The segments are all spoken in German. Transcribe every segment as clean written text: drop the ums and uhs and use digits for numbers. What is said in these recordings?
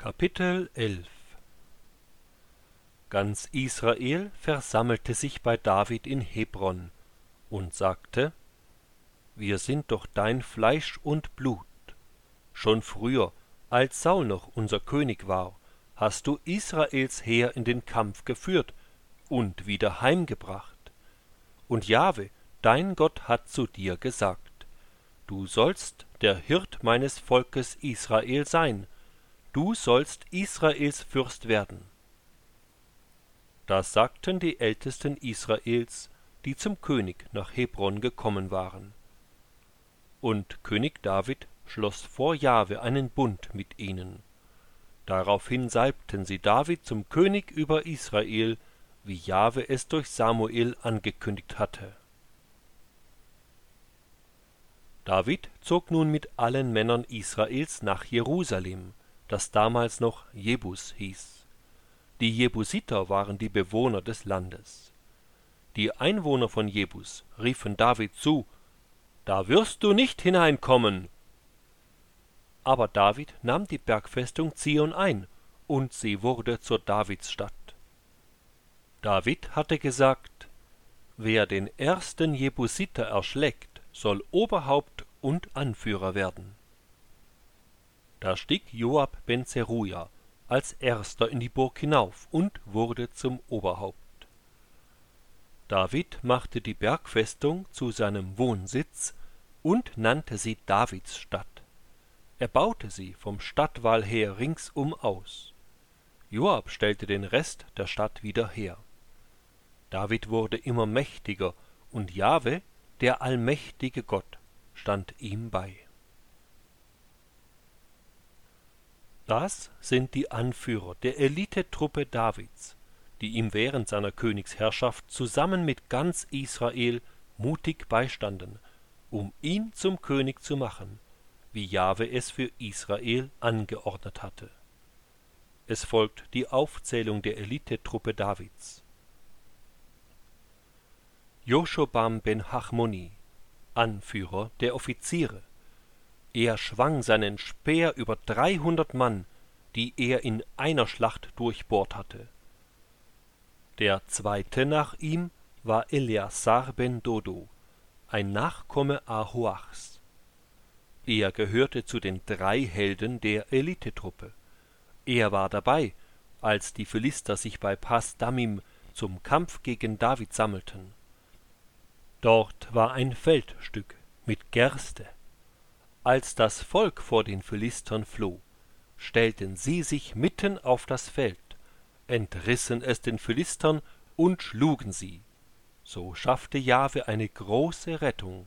Kapitel 11 Ganz Israel versammelte sich bei David in Hebron und sagte: Wir sind doch dein Fleisch und Blut. Schon früher, als Saul noch unser König war, hast du Israels Heer in den Kampf geführt und wieder heimgebracht. Und Jahwe, dein Gott, hat zu dir gesagt: Du sollst der Hirt meines Volkes Israel sein, du sollst Israels Fürst werden. Das sagten die Ältesten Israels, die zum König nach Hebron gekommen waren. Und König David schloss vor Jahwe einen Bund mit ihnen. Daraufhin salbten sie David zum König über Israel, wie Jahwe es durch Samuel angekündigt hatte. David zog nun mit allen Männern Israels nach Jerusalem, das damals noch Jebus hieß. Die Jebusiter waren die Bewohner des Landes. Die Einwohner von Jebus riefen David zu: »Da wirst du nicht hineinkommen!« Aber David nahm die Bergfestung Zion ein, und sie wurde zur Davidsstadt. David hatte gesagt: »Wer den ersten Jebusiter erschlägt, soll Oberhaupt und Anführer werden.« Da stieg Joab ben Zeruja als erster in die Burg hinauf und wurde zum Oberhaupt. David machte die Bergfestung zu seinem Wohnsitz und nannte sie Davidsstadt. Er baute sie vom Stadtwall her ringsum aus. Joab stellte den Rest der Stadt wieder her. David wurde immer mächtiger, und Jahwe, der allmächtige Gott, stand ihm bei. Das sind die Anführer der Elitetruppe Davids, die ihm während seiner Königsherrschaft zusammen mit ganz Israel mutig beistanden, um ihn zum König zu machen, wie Jahwe es für Israel angeordnet hatte. Es folgt die Aufzählung der Elitetruppe Davids. Joschobam ben Hachmoni, Anführer der Offiziere. Er schwang seinen Speer über 300 Mann, die er in einer Schlacht durchbohrt hatte. Der zweite nach ihm war Eleazar ben Dodo, ein Nachkomme Ahoachs. Er gehörte zu den 3 Helden der Elitetruppe. Er war dabei, als die Philister sich bei Pas Dammim zum Kampf gegen David sammelten. Dort war ein Feldstück mit Gerste. Als das Volk vor den Philistern floh, stellten sie sich mitten auf das Feld, entrissen es den Philistern und schlugen sie. So schaffte Jahwe eine große Rettung.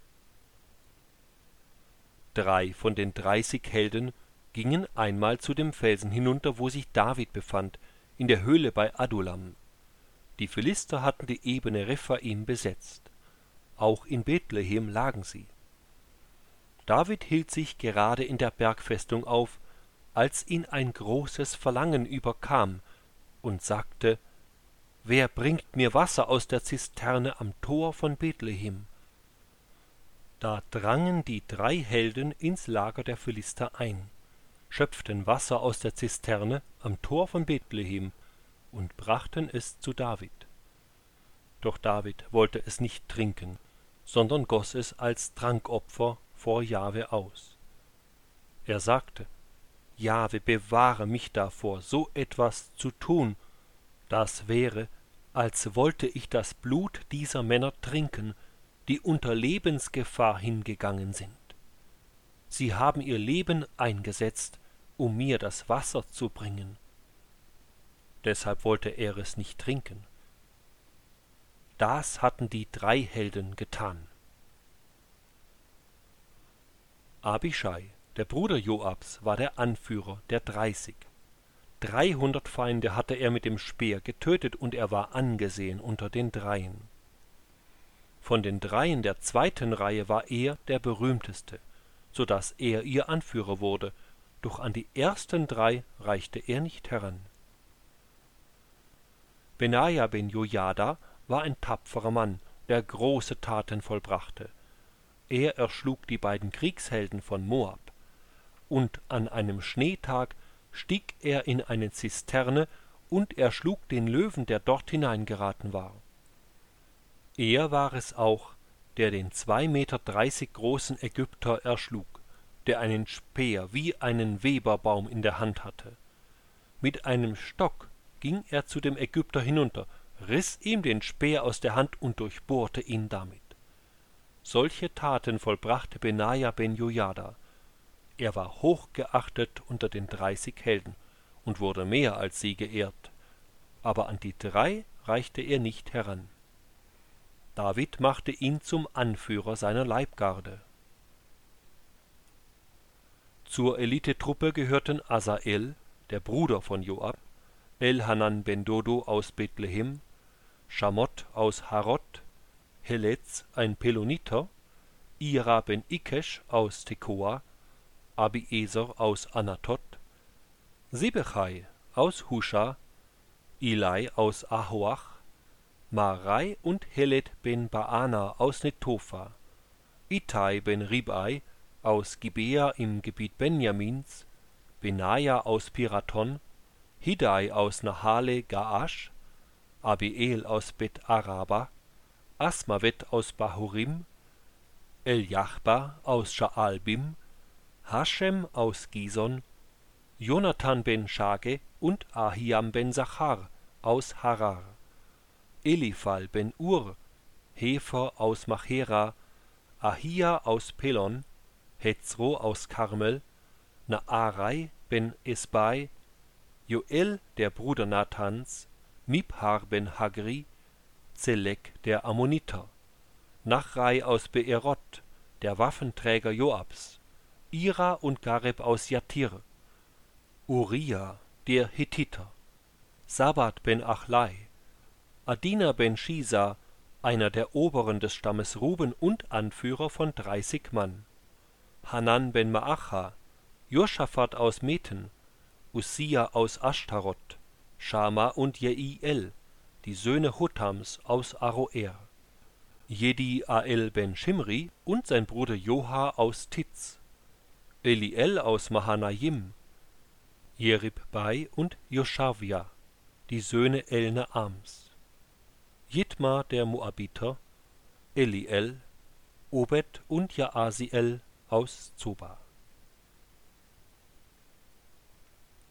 3 von den 30 Helden gingen einmal zu dem Felsen hinunter, wo sich David befand, in der Höhle bei Adullam. Die Philister hatten die Ebene Rephaim besetzt. Auch in Bethlehem lagen sie. David hielt sich gerade in der Bergfestung auf, als ihn ein großes Verlangen überkam, und sagte: »Wer bringt mir Wasser aus der Zisterne am Tor von Bethlehem?« Da drangen die 3 Helden ins Lager der Philister ein, schöpften Wasser aus der Zisterne am Tor von Bethlehem und brachten es zu David. Doch David wollte es nicht trinken, sondern goss es als Trankopfer vor Jahwe aus. Er sagte: »Jahwe, bewahre mich davor, so etwas zu tun. Das wäre, als wollte ich das Blut dieser Männer trinken, die unter Lebensgefahr hingegangen sind. Sie haben ihr Leben eingesetzt, um mir das Wasser zu bringen.« Deshalb wollte er es nicht trinken. Das hatten die 3 Helden getan. Abischai, der Bruder Joabs, war der Anführer der 30. 300 Feinde hatte er mit dem Speer getötet, und er war angesehen unter den Dreien. Von den Dreien der 2. Reihe war er der berühmteste, so daß er ihr Anführer wurde, doch an die ersten 3 reichte er nicht heran. Benaja ben Jojada war ein tapferer Mann, der große Taten vollbrachte. Er erschlug die beiden Kriegshelden von Moab, und an einem Schneetag stieg er in eine Zisterne und erschlug den Löwen, der dort hineingeraten war. Er war es auch, der den 2,30 Meter großen Ägypter erschlug, der einen Speer wie einen Weberbaum in der Hand hatte. Mit einem Stock ging er zu dem Ägypter hinunter, riß ihm den Speer aus der Hand und durchbohrte ihn damit. Solche Taten vollbrachte Benaja ben Jojada. Er war hochgeachtet unter den 30 Helden und wurde mehr als sie geehrt, aber an die 3 reichte er nicht heran. David machte ihn zum Anführer seiner Leibgarde. Zur Elitetruppe gehörten Asael, der Bruder von Joab, Elhanan ben Dodo aus Bethlehem, Schamot aus Harod, Heletz, ein Peloniter, Ira ben Ikesch aus Tekoa, Abieser aus Anatot, Sibechai aus Husha, Ilai aus Ahoach, Marai und Helet ben Baana aus Netopha, Ittai ben Ribai aus Gibea im Gebiet Benjamins, Benaja aus Piraton, Hiddai aus Nahale Gaasch, Abiel aus Bet Araba, Asmavet aus Bahurim, Eljachba aus Schaalbim, Haschem aus Gison, Jonathan ben Schage und Ahiam ben Sachar aus Harar, Eliphal ben Ur, Hefer aus Machera, Ahia aus Pelon, Hetzro aus Karmel, Naarai ben Esbai, Joel, der Bruder Nathans, Mibhar ben Hagri, Zelek, der Ammoniter, Nachrai aus Beerot, der Waffenträger Joabs, Ira und Gareb aus Jatir, Uriah, der Hethiter, Sabat ben Achlai, Adina ben Shisa, einer der Oberen des Stammes Ruben und Anführer von 30 Mann, Hanan ben Maacha, Joschafat aus Methen, Ussia aus Ashtarot, Schama und Jeiel, die Söhne Hotams aus Aroer, Jediael ben Shimri und sein Bruder Joha aus Titz, Eliel aus Mahanayim, Jeribbai und Joschavia, die Söhne Elnaams, Jitma der Moabiter, Eliel, Obed und Jaasiel aus Zoba.